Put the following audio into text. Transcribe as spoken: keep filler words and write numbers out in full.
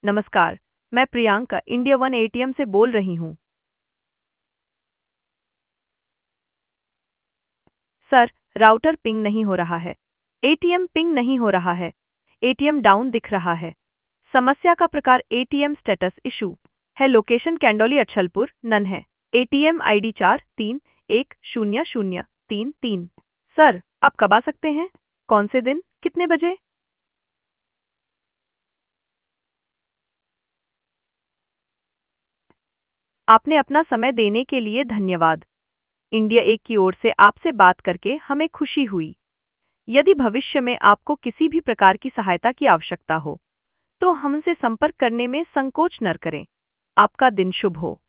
नमस्कार। मैं Priyanka India one ATM से बोल रही हूँ। सर, राउटर पिंग नहीं हो रहा है। एटीएम पिंग नहीं हो रहा है। एटीएम डाउन दिख रहा है। समस्या का प्रकार एटीएम स्टेटस इशू है। लोकेशन कैंडोली अछलपुर नन है। एटीएम आईडी चार तीन एक शून्य शून्य तीन तीन। सर, आप कब आ सकते हैं? कौन से दिन, कितने बजे? आपने अपना समय देने के लिए धन्यवाद। इंडिया एक की ओर से आपसे बात करके हमें खुशी हुई। यदि भविष्य में आपको किसी भी प्रकार की सहायता की आवश्यकता हो, तो हमसे संपर्क करने में संकोच न करें। आपका दिन शुभ हो।